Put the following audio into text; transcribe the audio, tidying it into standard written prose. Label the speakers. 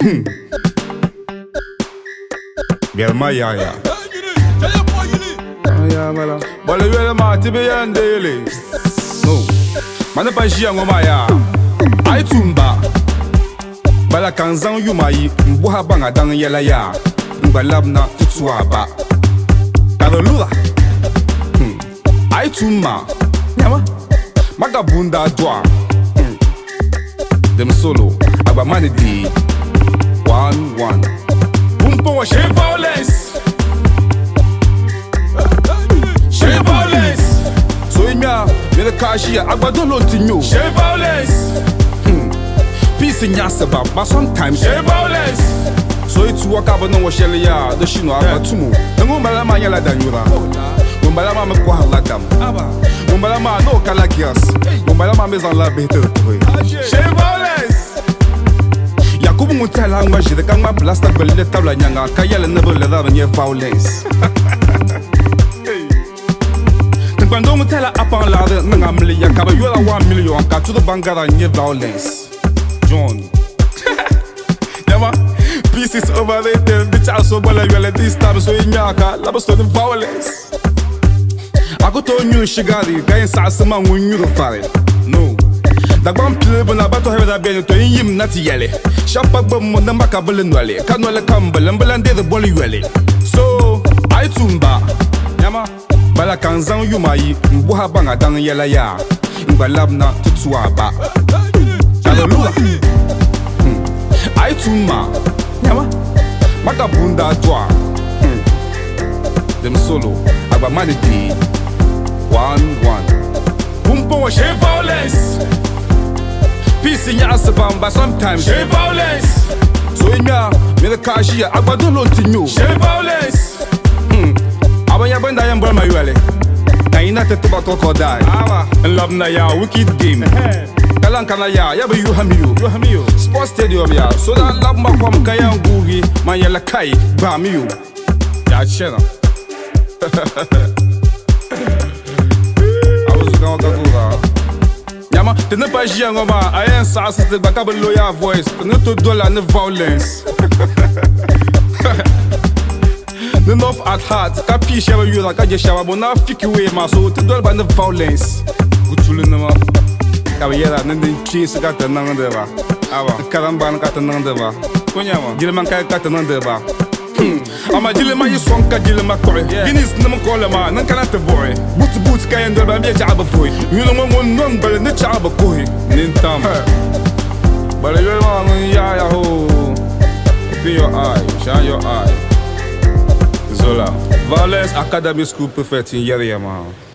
Speaker 1: Belma ya. Bole yele ma tibe yandele. No. Mana pa jia ngoma ya. Ai tumba. Bala kanzan yumayi mbuha banga dang yela ya. Mbalabna tutsuaba. Kadolula. Ai tumma. Nyama. Magabunda dwa. Dem solo. Abamani di. 1-1. Pumpo she violence. She violence. So imya me the cashier agbadolo tinyo. She violence. Peace in yasaba, but sometimes she violence. So it's work out no shell ya the shino abatumu. The Mumbalama yala danyura. Mumbalama me kwa ladam. Mumbalama no kalagias. Mumbalama me zan la better. She violence. Yakubu mutala ngwaje de kama blasta belle tabla nyanga kayala never le da nye violence. Quando mutala upon ladder ngamli yakaba yola 1 million ka to the bangara nye violence. John. Yama, peace is overrated. The child so well you let this time so in yaka labo so the violence. I go to new shigari guy sa sama when you fare. No. Da gbam plebe na bato hebe da bene to yim nati yele. Shapa bom mo namba ka bele nwale. Kanwale kambele mbelande the boli yele. So, I tumba. Yama, bala kanzan yumayi mbuha banga dang yela ya. Mbalabna tutsuaba. Kadolula. Ai tumma. Nyama. Magabunda dwa. Dem solo. Abamani di. 1-1. Pumpo she violence. Peace in yasabam, but sometimes she violence. So in ya, me the cashier agbadolo tinyo. She violence. Abanya benda yamba mayuale. Kaina tetuba crocodile. And love na ya wicked game. Kalankana ya be you hamiyo. Sports stadium ya. So that love ma kwam kaya ngugi man yela kai ba miyo. Ya chena. I was going to go. Yama, te ne pas jia ngoma. Ayen sa asiste bakaba loya voice. Te ne to dola ne violence. The north at heart. Kapi shawa yura kaje shawa bona fiki we ma so te dola ba ne violence. Gutulu nama. Kabiyera nende chise kata nangdeba. Awa karamba kata nangdeba. Konyama jilman kay kata nangdeba. Ama jilma yisonka jilma kore. Guinness nam kolema nan kana te boy. Boot kay ndeba be chaba boy. Yuno mon non bale ne chaba koy. Nintam. Bale yo ya ho. Open your eye, shine your eye. Zola. Violence Academy School Perfect in Yeriama.